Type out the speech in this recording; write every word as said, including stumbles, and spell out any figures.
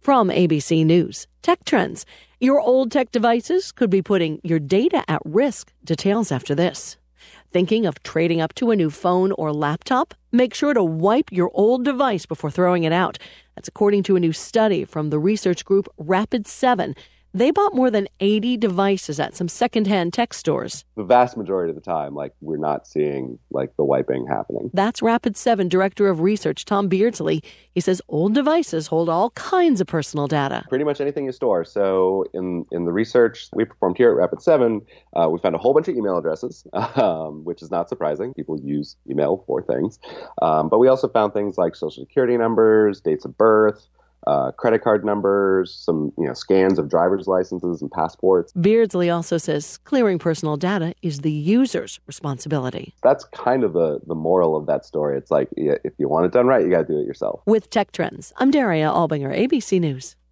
From A B C News, Tech Trends. Your old tech devices could be putting your data at risk. Details after this. Thinking of trading up to a new phone or laptop? Make sure to wipe your old device before throwing it out. That's according to a new study from the research group Rapid seven. They bought more than eighty devices at some secondhand tech stores. The vast majority of the time, like, we're not seeing, like, the wiping happening. That's Rapid seven Director of Research Tom Beardsley. He says old devices hold all kinds of personal data. Pretty much anything you store. So in, in the research we performed here at Rapid seven, uh, we found a whole bunch of email addresses, um, which is not surprising. People use email for things. Um, but we also found things like social security numbers, dates of birth, Uh, credit card numbers, some you know scans of driver's licenses and passports. Beardsley also says clearing personal data is the user's responsibility. That's kind of the, the moral of that story. It's like, if you want it done right, you got to do it yourself. With Tech Trends, I'm Daria Albinger, A B C News.